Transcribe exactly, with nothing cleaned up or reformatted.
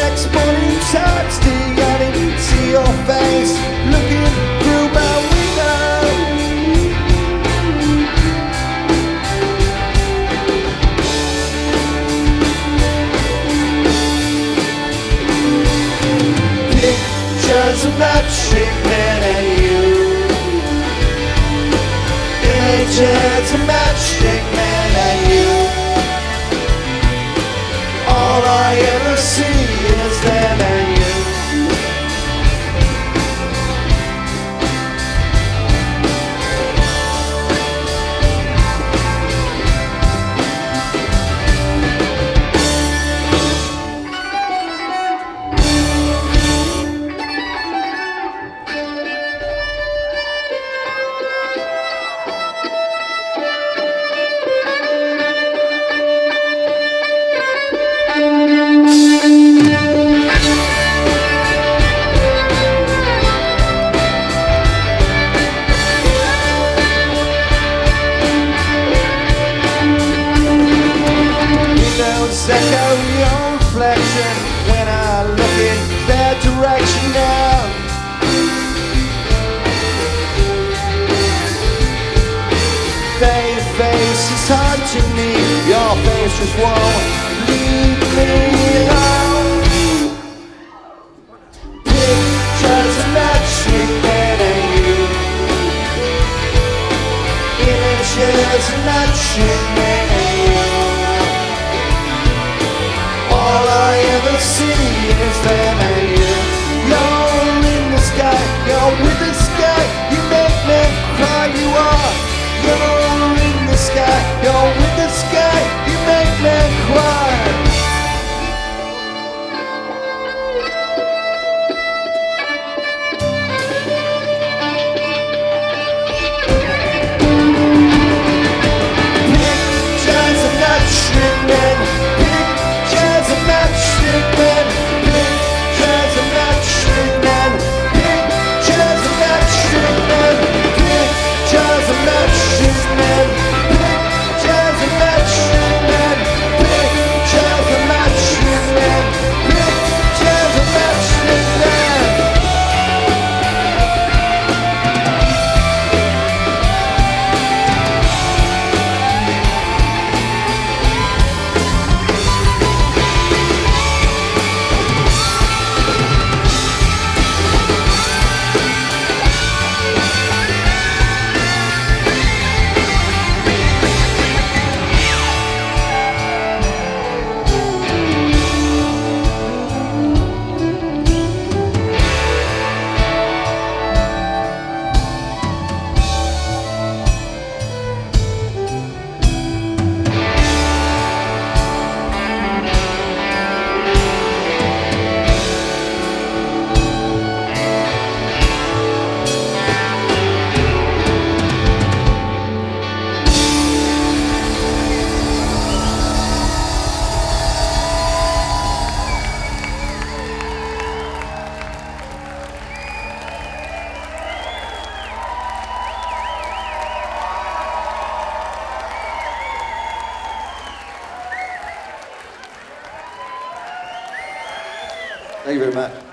next morning touch the yawning, see your face looking through my window. Pictures of that treatment and you, images of that treatment and you. All I ever see is them and you. Echo your reflection when I look in their direction now. Their face is haunting me, your face just won't leave me alone. Pictures of that treatment and you, images of that treatment and you. All I ever see is them and you. You're in the sky, you're with the sky. You make me cry, you are. You're in the sky, you're with the sky. You make me cry. Pictures of that treatment. Thank you very much.